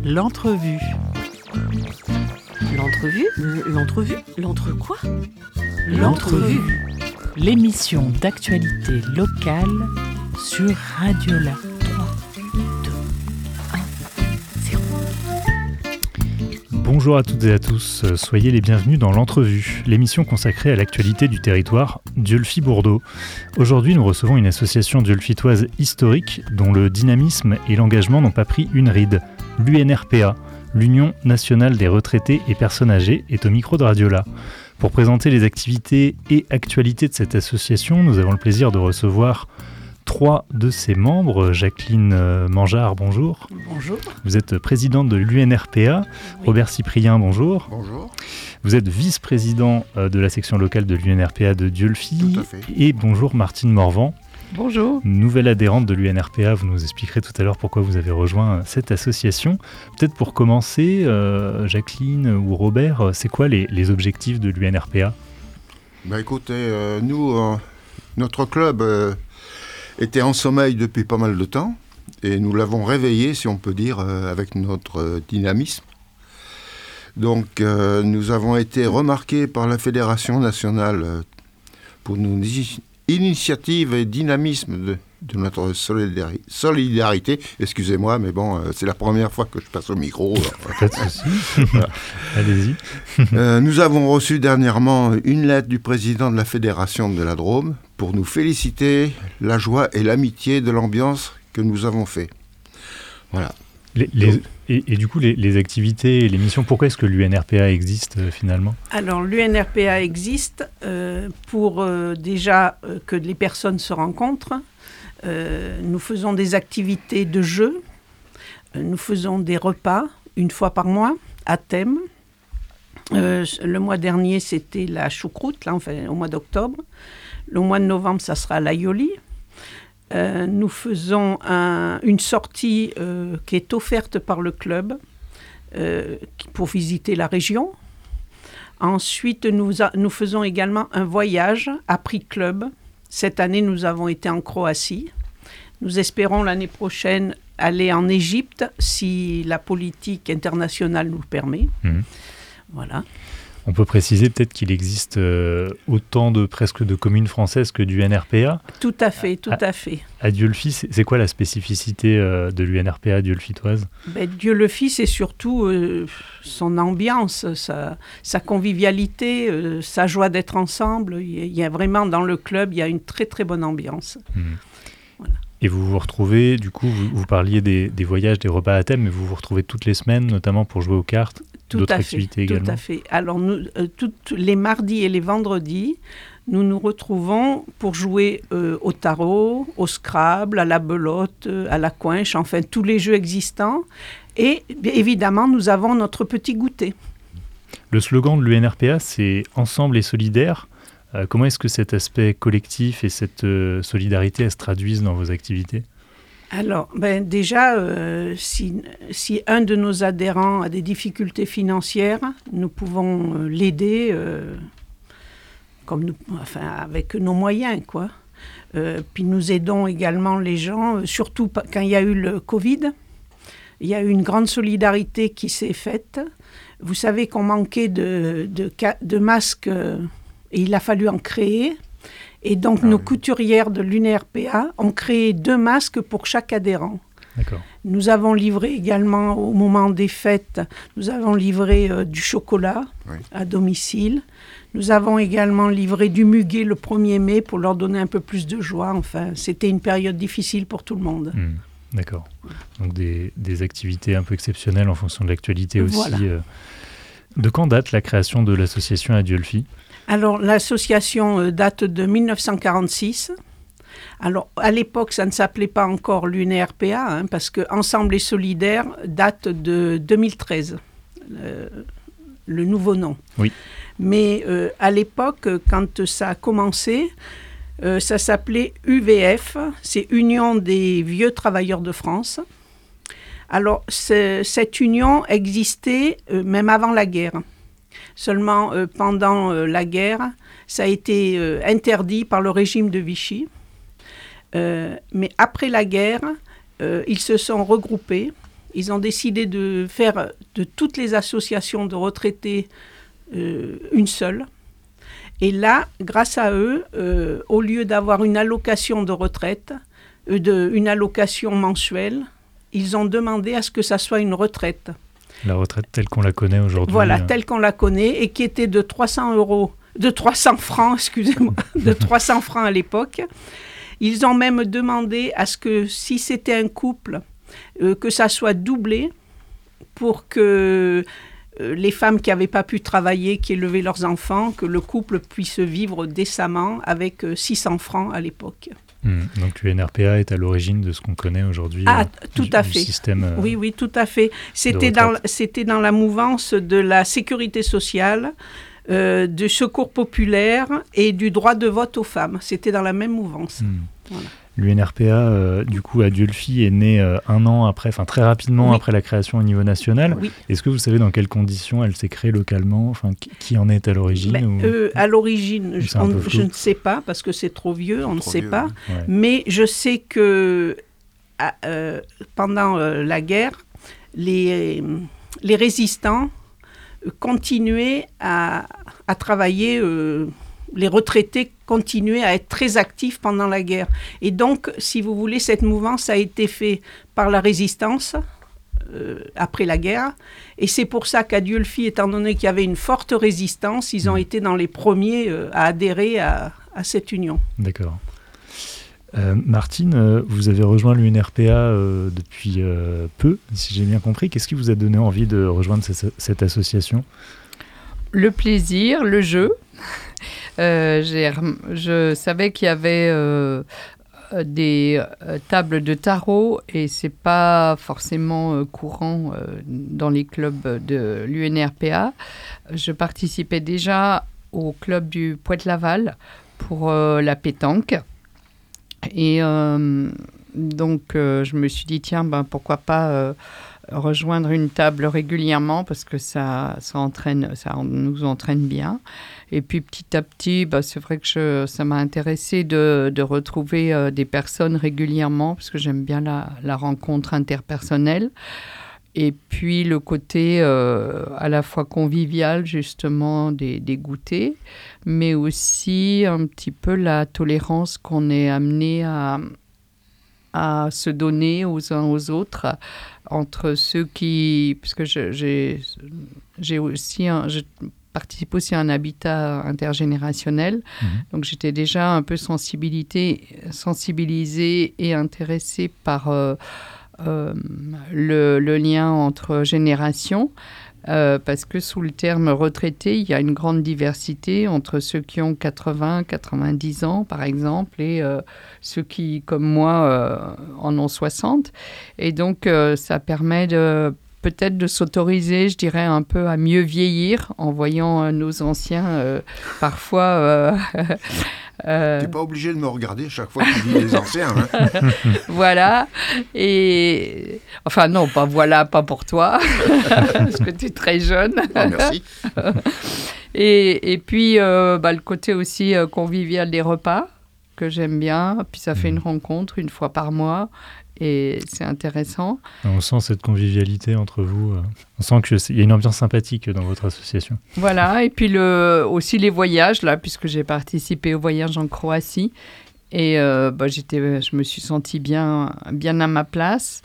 L'entrevue. L'entrevue ? L'entre quoi ? L'entrevue. L'émission d'actualité locale sur Radiola. 3, 2, 1, 0. Bonjour à toutes et à tous, soyez les bienvenus dans l'entrevue, l'émission consacrée à l'actualité du territoire Dieulefit-Bourdeaux. Aujourd'hui, nous recevons une association dieulefitoise historique dont le dynamisme et l'engagement n'ont pas pris une ride. L'UNRPA, l'Union nationale des retraités et personnes âgées, est au micro de Radiola. Pour présenter les activités et actualités de cette association, nous avons le plaisir de recevoir 3 de ses membres. Jacqueline Mangeard, bonjour. Bonjour. Vous êtes présidente de l'UNRPA. Oui. Robert Cyprien, bonjour. Bonjour. Vous êtes vice-président de la section locale de l'UNRPA de Dieulefit. Tout à fait. Et bonjour Martine Morvan. Bonjour. Nouvelle adhérente de l'UNRPA, vous nous expliquerez tout à l'heure pourquoi vous avez rejoint cette association. Peut-être pour commencer, Jacqueline ou Robert, c'est quoi les objectifs de l'UNRPA ? Écoutez, nous, notre club était en sommeil depuis pas mal de temps et nous l'avons réveillé, si on peut dire, avec notre dynamisme. Donc, nous avons été remarqués par la Fédération nationale pour nos initiatives et dynamisme de notre solidarité. Excusez-moi, mais bon, c'est la première fois que je passe au micro. Pas de souci. Voilà. Allez-y. Nous avons reçu dernièrement une lettre du président de la Fédération de la Drôme pour nous féliciter la joie et l'amitié de l'ambiance que nous avons fait. Voilà. Et du coup, les activités et les missions, pourquoi est-ce que l'UNRPA existe finalement ? Alors, l'UNRPA existe pour déjà que les personnes se rencontrent. Nous faisons des activités de jeu. Nous faisons des repas une fois par mois à thème. Le mois dernier, c'était la choucroute, au mois d'octobre. Le mois de novembre, ça sera l'aïoli. Nous faisons une sortie qui est offerte par le club pour visiter la région. Ensuite, nous faisons également un voyage à prix club. Cette année, nous avons été en Croatie. Nous espérons l'année prochaine aller en Égypte si la politique internationale nous le permet. Voilà. On peut préciser peut-être qu'il existe autant presque de communes françaises que du UNRPA. Tout à fait. À Dieulefit, c'est quoi la spécificité de l'UNRPA dieulefitoise ? Dieulefit, c'est surtout son ambiance, sa convivialité, sa joie d'être ensemble. Il y a vraiment dans le club, il y a une très très bonne ambiance. Voilà. Et vous vous retrouvez, du coup, vous parliez des voyages, des repas à thème, mais vous vous retrouvez toutes les semaines, notamment pour jouer aux cartes, d'autres activités également. Tout à fait. Alors, nous, les mardis et les vendredis, nous nous retrouvons pour jouer au tarot, au Scrabble, à la belote, à la coinche, enfin, tous les jeux existants. Et évidemment, nous avons notre petit goûter. Le slogan de l'UNRPA, c'est « Ensemble et solidaire ». Comment est-ce que cet aspect collectif et cette solidarité se traduisent dans vos activités ? Alors, déjà, si un de nos adhérents a des difficultés financières, nous pouvons l'aider avec nos moyens, quoi. Puis nous aidons également les gens, surtout quand il y a eu le Covid. Il y a eu une grande solidarité qui s'est faite. Vous savez qu'on manquait de masques et il a fallu en créer. Et donc, nos couturières de l'UNRPA ont créé 2 masques pour chaque adhérent. D'accord. Nous avons livré également, au moment des fêtes, du chocolat à domicile. Nous avons également livré du muguet le 1er mai pour leur donner un peu plus de joie. Enfin, c'était une période difficile pour tout le monde. D'accord. Donc, des activités un peu exceptionnelles en fonction de l'actualité aussi. Voilà. De quand date la création de l'association à Dieulefit ? Alors, l'association date de 1946. Alors, à l'époque, ça ne s'appelait pas encore l'UNRPA, parce que Ensemble et Solidaire date de 2013, le nouveau nom. Oui. Mais à l'époque, quand ça a commencé, ça s'appelait UVF, c'est Union des Vieux Travailleurs de France. Alors, cette union existait même avant la guerre. Seulement, pendant la guerre, ça a été interdit par le régime de Vichy. Mais après la guerre, ils se sont regroupés ils ont décidé de faire de toutes les associations de retraités une seule. Et là, grâce à eux, au lieu d'avoir une allocation de retraite, une allocation mensuelle, ils ont demandé à ce que ça soit une retraite. La retraite telle qu'on la connaît aujourd'hui. Voilà, telle qu'on la connaît et qui était de 300 francs, excusez-moi, de 300 francs à l'époque. Ils ont même demandé à ce que, si c'était un couple, que ça soit doublé pour que les femmes qui n'avaient pas pu travailler, qui élevaient leurs enfants, que le couple puisse vivre décemment avec 600 francs à l'époque. Donc l'UNRPA est à l'origine de ce qu'on connaît aujourd'hui tout à fait. Du système. Oui, tout à fait. C'était dans la mouvance de la sécurité sociale, du secours populaire et du droit de vote aux femmes. C'était dans la même mouvance. Voilà. L'UNRPA, du coup, à Dieulefit, est née un an après, enfin très rapidement après la création au niveau national. Oui. Est-ce que vous savez dans quelles conditions elle s'est créée localement? Enfin, qui en est à l'origine? À l'origine, je ne sais pas, parce que c'est trop vieux, on ne sait pas. Ouais. Mais je sais que pendant la guerre, les résistants continuaient à travailler. Les retraités continuaient à être très actifs pendant la guerre. Et donc, si vous voulez, cette mouvance a été faite par la résistance après la guerre. Et c'est pour ça qu'à Dieulefit, étant donné qu'il y avait une forte résistance, ils ont été dans les premiers à adhérer à cette union. D'accord. Martine, vous avez rejoint l'UNRPA depuis peu, si j'ai bien compris. Qu'est-ce qui vous a donné envie de rejoindre cette association? Le plaisir, le jeu. Je savais qu'il y avait des tables de tarot et c'est pas forcément courant dans les clubs de l'UNRPA. Je participais déjà au club du Poète-Laval pour la pétanque. Et donc, je me suis dit, tiens, pourquoi pas rejoindre une table régulièrement parce que ça nous entraîne bien. Et puis, petit à petit, c'est vrai que ça m'a intéressé de retrouver des personnes régulièrement parce que j'aime bien la rencontre interpersonnelle. Et puis, le côté à la fois convivial, justement, des goûters, mais aussi un petit peu la tolérance qu'on est amené à se donner aux uns aux autres, entre ceux qui... Parce que je participe aussi à un habitat intergénérationnel, donc j'étais déjà un peu sensibilisée et intéressée par... le lien entre générations, parce que sous le terme retraité, il y a une grande diversité entre ceux qui ont 80, 90 ans, par exemple, et ceux qui, comme moi, en ont 60. Et donc, ça permet peut-être de s'autoriser, je dirais, un peu à mieux vieillir en voyant nos anciens parfois... Tu n'es pas obligé de me regarder chaque fois que tu dis les anciens. Hein. Voilà. Et... Enfin, non, pas pour toi, parce que tu es très jeune. Oh, merci. Et puis, le côté aussi convivial des repas, que j'aime bien. Puis ça fait une rencontre une fois par mois. Et c'est intéressant. On sent cette convivialité entre vous. On sent qu'il y a une ambiance sympathique dans votre association. Voilà, et puis aussi les voyages, là, puisque j'ai participé au voyage en Croatie. Et je me suis sentie bien à ma place.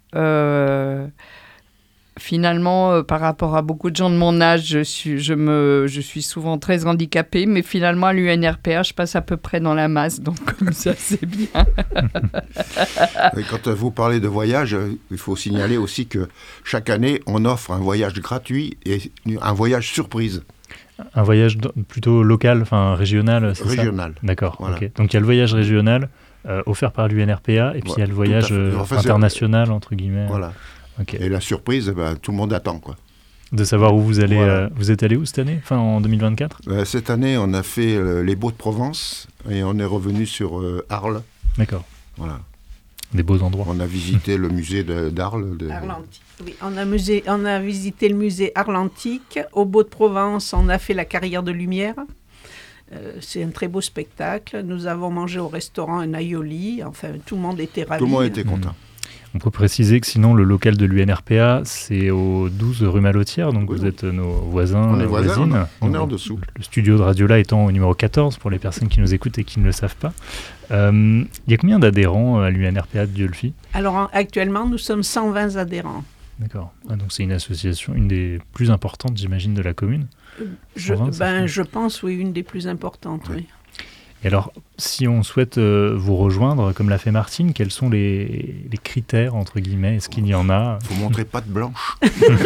Finalement, par rapport à beaucoup de gens de mon âge, je suis souvent très handicapée, mais finalement, à l'UNRPA, je passe à peu près dans la masse, donc comme ça, c'est bien. Et quand vous parlez de voyage, il faut signaler aussi que chaque année, on offre un voyage gratuit et un voyage surprise. Un voyage plutôt local, enfin régional, c'est régional. Ça ? D'accord, voilà. Okay. Donc il y a le voyage régional offert par l'UNRPA, et puis il y a le voyage international, entre guillemets. Voilà. Okay. Et la surprise, tout le monde attend, quoi. De savoir où vous allez. Voilà. Vous êtes allé où cette année, en 2024 ? Cette année, on a fait les Baux-de-Provence et on est revenu sur Arles. D'accord. Voilà. Des beaux endroits. On a visité le musée d'Arles. Arles-Antique. Oui, on a visité le musée Arles-Antique. Au Baux-de-Provence, on a fait la carrière de lumière. C'est un très beau spectacle. Nous avons mangé au restaurant un aioli. Enfin, tout le monde était ravi. Tout le monde était content. On peut préciser que sinon, le local de l'UNRPA, c'est au 12 rue Malotière, donc Oui. vous êtes nos voisins, On est voisins, voisines. on est Donc, en dessous. Le studio de Radio-là étant au numéro 14, pour les personnes qui nous écoutent et qui ne le savent pas. Il y a combien d'adhérents à l'UNRPA de Dieulfi ? Alors actuellement, nous sommes 120 adhérents. D'accord. Ah, donc c'est une association, une des plus importantes, j'imagine, de la commune. 120, ça fait. Je pense, oui, une des plus importantes. Oui. Oui. Et alors, si on souhaite vous rejoindre, comme l'a fait Martine, quels sont les critères, entre guillemets ? Est-ce qu'il y en a ? Il faut montrer patte blanche.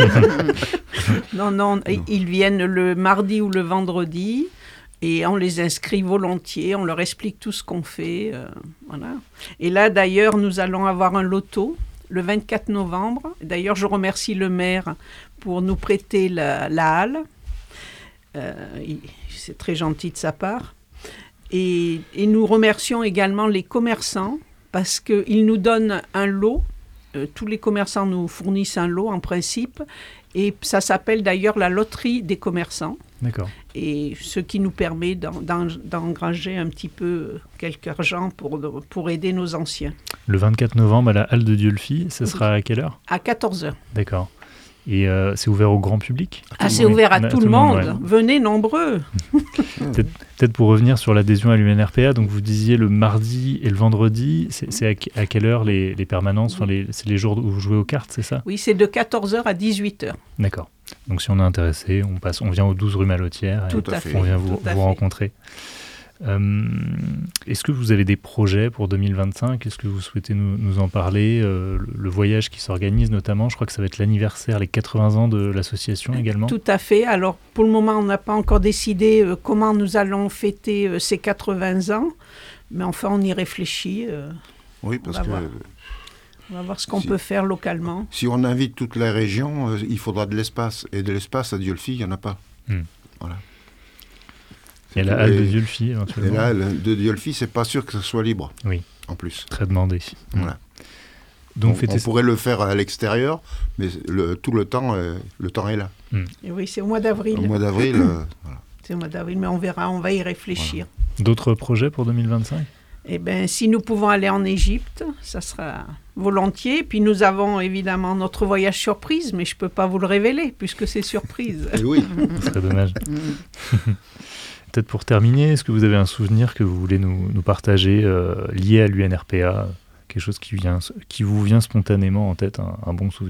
Non, ils viennent le mardi ou le vendredi et on les inscrit volontiers, on leur explique tout ce qu'on fait. Voilà. Et là, d'ailleurs, nous allons avoir un loto le 24 novembre. D'ailleurs, je remercie le maire pour nous prêter la halle. C'est très gentil de sa part. Et nous remercions également les commerçants parce qu'ils nous donnent un lot. Tous les commerçants nous fournissent un lot en principe. Et ça s'appelle d'ailleurs la loterie des commerçants. D'accord. Et ce qui nous permet d'engranger un petit peu quelque argent pour aider nos anciens. Le 24 novembre à la Halle de Dieulfi, ça sera à quelle heure ? À 14h. D'accord. Et c'est ouvert au grand public ? C'est ouvert à tout le monde. Ouais. Venez nombreux. Peut-être pour revenir sur l'adhésion à l'UNRPA, donc vous disiez le mardi et le vendredi, c'est à quelle heure les permanences, enfin c'est les jours où vous jouez aux cartes, c'est ça ? Oui, c'est de 14h à 18h. D'accord. Donc si on est intéressé, on vient au 12 rue Malotière et Tout à fait. on vient vous Tout à fait. rencontrer. Est-ce que vous avez des projets pour 2025 ? Est-ce que vous souhaitez nous en parler ? Le voyage qui s'organise notamment, je crois que ça va être l'anniversaire, les 80 ans de l'association également. Tout à fait. Alors, pour le moment, on n'a pas encore décidé comment nous allons fêter ces 80 ans. Mais enfin, on y réfléchit. Oui, parce va que voir. On va voir ce qu'on peut faire localement. si on invite toute la région, il faudra de l'espace. Et de l'espace à Dieulfi, il n'y en a pas. Voilà. Il y a la halle de Dieulfi éventuellement. Et là, de Dieulfi, c'est pas sûr que ce soit libre. Oui. En plus. Très demandé. Voilà. Donc on pourrait le faire à l'extérieur, mais tout le temps est là. Et oui, c'est au mois d'avril. Au mois d'avril, voilà. C'est au mois d'avril, mais on verra, on va y réfléchir. D'autres projets pour 2025 ? Eh bien, si nous pouvons aller en Égypte, ça sera volontiers. Puis nous avons évidemment notre voyage surprise, mais je ne peux pas vous le révéler puisque c'est surprise. Et oui. Ce serait dommage. Peut-être pour terminer, est-ce que vous avez un souvenir que vous voulez nous partager lié à l'UNRPA ? Quelque chose qui vous vient spontanément en tête, un bon souvenir ?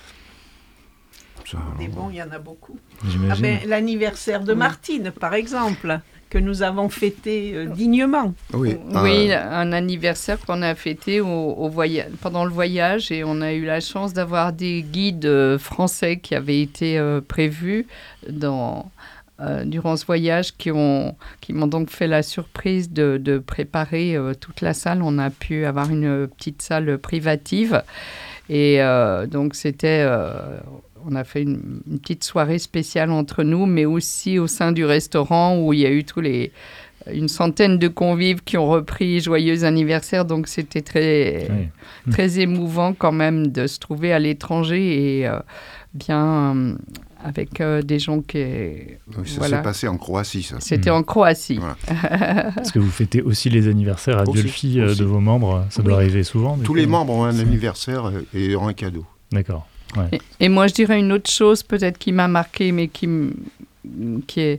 Ça, Des bons, il y en a beaucoup. J'imagine. L'anniversaire de Martine, par exemple, que nous avons fêté dignement. oui. Oui, un anniversaire qu'on a fêté pendant le voyage et on a eu la chance d'avoir des guides français qui avaient été prévus durant ce voyage qui m'ont donc fait la surprise de préparer toute la salle. On a pu avoir une petite salle privative et donc on a fait une petite soirée spéciale entre nous, mais aussi au sein du restaurant où il y a eu une centaine de convives qui ont repris Joyeux anniversaire. Donc, c'était très émouvant quand même de se trouver à l'étranger et bien avec des gens qui... Oui, ça s'est passé en Croatie, ça. C'était en Croatie. Voilà. Est-ce que vous fêtez aussi les anniversaires à Dieulfi de vos membres ? Ça doit arriver souvent. Tous les membres ont un anniversaire et ont un cadeau. D'accord. Ouais. Et moi, je dirais une autre chose peut-être qui m'a marqué, mais qui est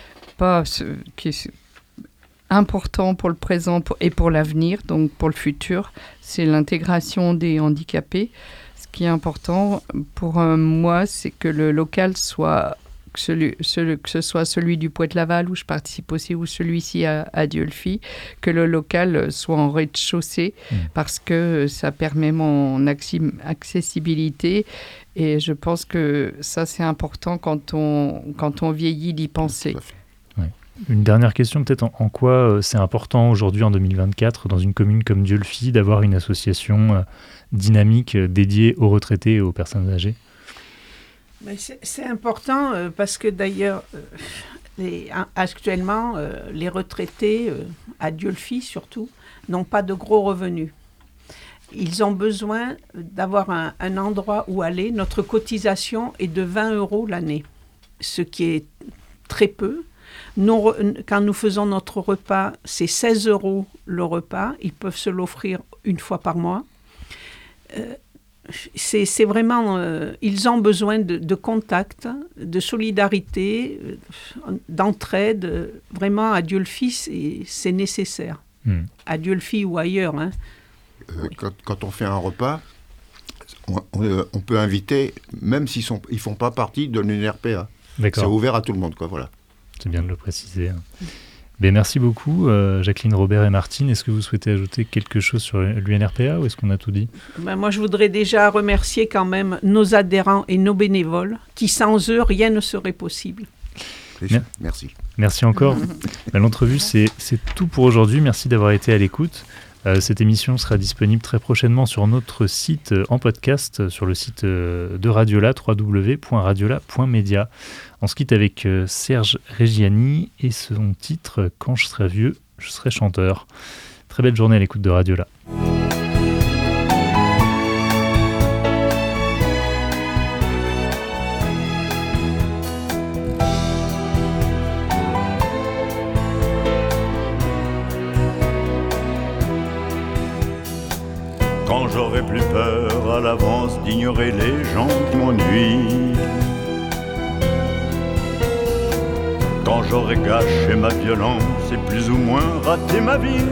important pour le présent et pour l'avenir, donc pour le futur, c'est l'intégration des handicapés. Ce qui est important pour moi, c'est que le local soit que ce soit celui du Poète-Laval où je participe aussi ou celui-ci à Dieulfi, que le local soit en rez-de-chaussée parce que ça permet mon accessibilité et je pense que ça c'est important quand on vieillit d'y penser. Ouais. Une dernière question peut-être, en quoi c'est important aujourd'hui en 2024 dans une commune comme Dieulfi d'avoir une association dynamique dédiée aux retraités et aux personnes âgées ? Mais c'est important parce que d'ailleurs, actuellement, les retraités, à Dieulfi surtout, n'ont pas de gros revenus. Ils ont besoin d'avoir un endroit où aller. Notre cotisation est de 20 € l'année, ce qui est très peu. Quand nous faisons notre repas, c'est 16 € le repas. Ils peuvent se l'offrir une fois par mois. c'est vraiment... ils ont besoin de contact, de solidarité, d'entraide. Vraiment, à Diolfi, c'est nécessaire. À Diolfi ou ailleurs. Hein. Quand on fait un repas, on peut inviter, même s'ils ne font pas partie de l'UNRPA. D'accord. C'est ouvert à tout le monde, quoi, voilà. C'est bien de le préciser. Ben, merci beaucoup, Jacqueline, Robert et Martine. Est-ce que vous souhaitez ajouter quelque chose sur l'UNRPA ou est-ce qu'on a tout dit ? Moi, je voudrais déjà remercier quand même nos adhérents et nos bénévoles, qui sans eux, rien ne serait possible. Merci. Merci encore. L'entrevue, c'est tout pour aujourd'hui. Merci d'avoir été à l'écoute. Cette émission sera disponible très prochainement sur notre site en podcast, sur le site de Radiola, www.radiola.media. On se quitte avec Serge Reggiani et son titre « Quand je serai vieux, je serai chanteur ». Très belle journée à l'écoute de Radiola. Quand j'aurai plus peur à l'avance d'ignorer les gens qui m'ennuient, quand j'aurai gâché ma violence et plus ou moins raté ma vie,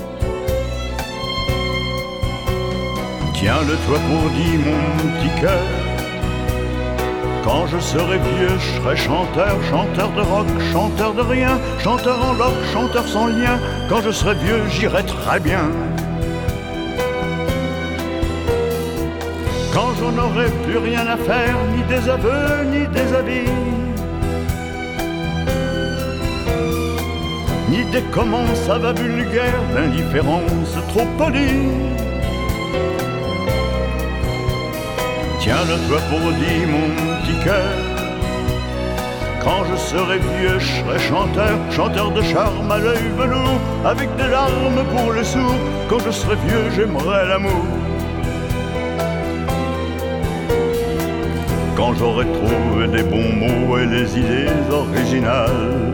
tiens-le-toi pour dire mon petit cœur, quand je serai vieux, je serai chanteur, chanteur de rock, chanteur de rien, chanteur en loc, chanteur sans lien, quand je serai vieux, j'irai très bien. Quand j'en aurai plus rien à faire, ni des aveux, ni des habits, ni des comment ça va vulgaire, d'indifférence trop polie. Tiens-le-toi pour dire mon petit cœur, quand je serai vieux, je serai chanteur, chanteur de charme à l'œil velours, avec des larmes pour les sourds. Quand je serai vieux, j'aimerai l'amour. Quand j'aurai trouvé des bons mots et les idées originales,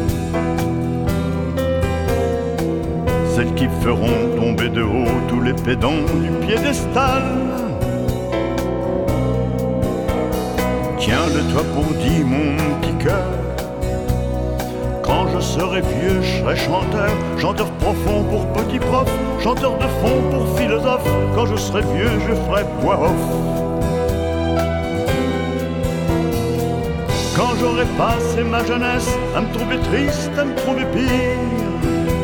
celles qui feront tomber de haut tous les pédants du piédestal. Tiens-le-toi pour dire mon petit cœur, quand je serai vieux, je serai chanteur, chanteur profond pour petit prof, chanteur de fond pour philosophe. Quand je serai vieux, je ferai voix off. Quand j'aurai passé ma jeunesse à me trouver triste, à me trouver pire,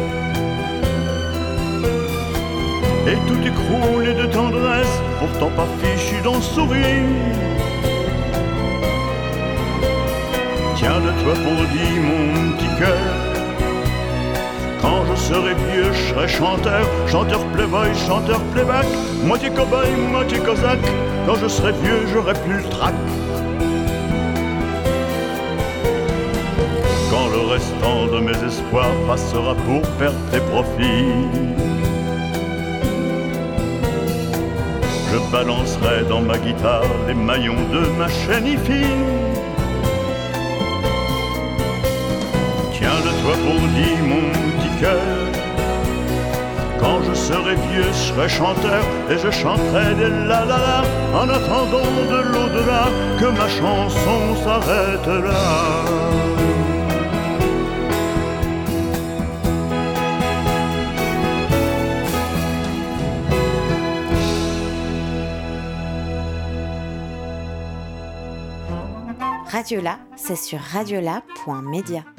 et tout écroulé de tendresse, pourtant pas fichu d'en sourire. Tiens-le-toi pour dire mon petit cœur, quand je serai vieux, je serai chanteur, chanteur playboy, chanteur playback, moitié cow-boy, moitié cosaque. Quand je serai vieux, j'aurai plus le trac. Quand le restant de mes espoirs passera pour perte et profit, je balancerai dans ma guitare les maillons de ma chaîne hi-fi. Tiens-le-toi pour dire mon petit cœur, quand je serai vieux, je serai chanteur et je chanterai des la-la-la, en attendant de l'au-delà que ma chanson s'arrête là. Radiola, c'est sur radiola.media.